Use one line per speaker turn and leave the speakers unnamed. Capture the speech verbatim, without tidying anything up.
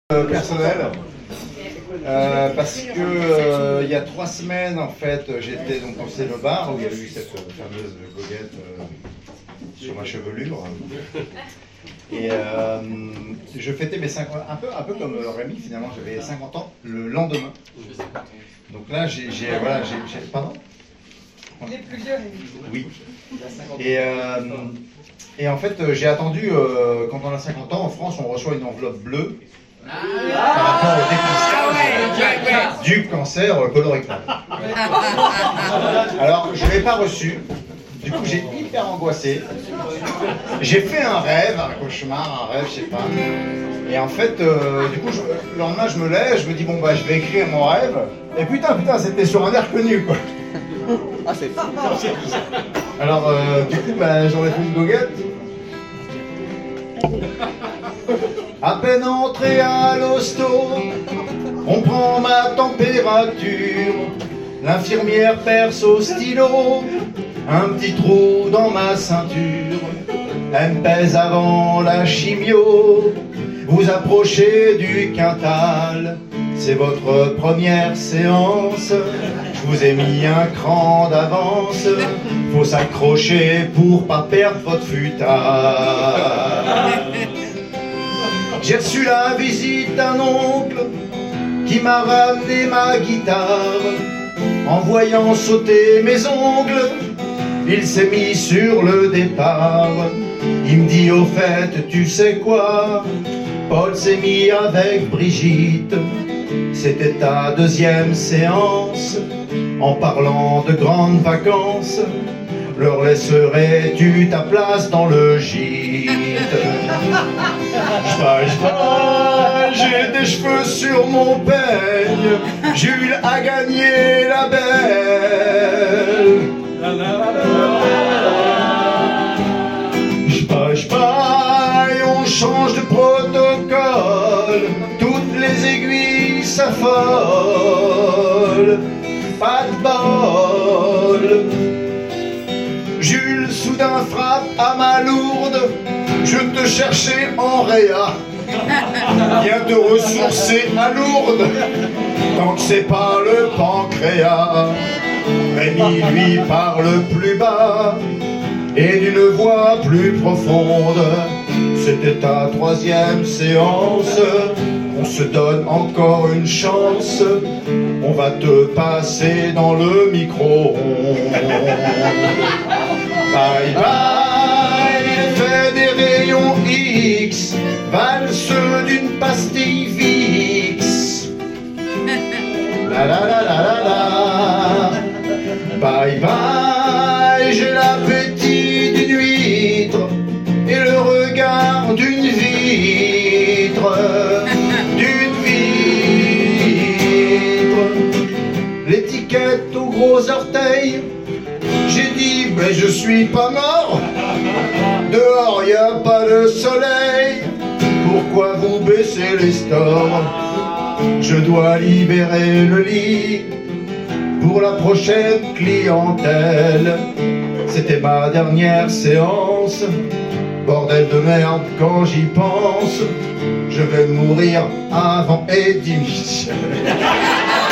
Euh, personnel euh, parce que euh, il y a trois semaines en fait j'étais donc au C'est le bar où il y avait eu cette euh, fameuse goguette euh, sur ma chevelure et euh, je fêtais mes cinquante un peu un peu comme Rémi finalement, j'avais cinquante ans le lendemain, donc là j'ai voilà j'ai pardon
il est plus vieux Rémi.
Oui et euh, et en fait j'ai attendu euh, quand on a cinquante ans en France on reçoit une enveloppe bleue par rapport au dépistage du cancer colorectal. Alors, je ne l'ai pas reçu. Du coup, j'ai hyper angoissé. J'ai fait un rêve, un cauchemar, un rêve, je sais pas. Et en fait, euh, du coup, je, le lendemain, je me lève, je me dis, bon, bah, je vais écrire mon rêve. Et putain, putain, c'était sur un air connu, quoi.
Ah, c'est fou.
Alors, euh, du coup, bah, j'en ai fait une goguette. À peine entré à l'hosto, on prend ma température. L'infirmière perce au stylo un petit trou dans ma ceinture. Elle me pèse avant la chimio. Vous approchez du quintal, c'est votre première séance. Je vous ai mis un cran d'avance. Faut s'accrocher pour pas perdre votre futale. J'ai reçu la visite d'un oncle qui m'a ramené ma guitare. En voyant sauter mes ongles, il s'est mis sur le départ. Il me dit au fait, tu sais quoi, Paul s'est mis avec Brigitte. C'était ta deuxième séance. En parlant de grandes vacances, leur laisserais-tu ta place dans le gîte? J'paille, j'paille, j'ai des cheveux sur mon peigne. Jules a gagné la belle. J'paille, j'paille, on change de protocole. Toutes les aiguilles s'affolent. Pas de bol. Jules soudain frappe à ma lourde. Je te cherchais en réa. Viens te ressourcer à Lourdes. Tant que c'est pas le pancréas. Rémi lui parle plus bas et d'une voix plus profonde. C'était ta troisième séance. On se donne encore une chance. On va te passer dans le micro-ondes. Bye bye, l'effet des rayons X valent ceux d'une pastille Vicks. La la la la la la. Bye bye, j'ai l'appétit d'une huître et le regard d'une vitre. D'une vitre. L'étiquette aux gros orteils. J'ai dit, mais je suis pas mort. Dehors y a pas de soleil. Pourquoi vous baissez les stores? Je dois libérer le lit pour la prochaine clientèle. C'était ma dernière séance. Bordel de merde quand j'y pense. Je vais mourir avant Eddie Michel.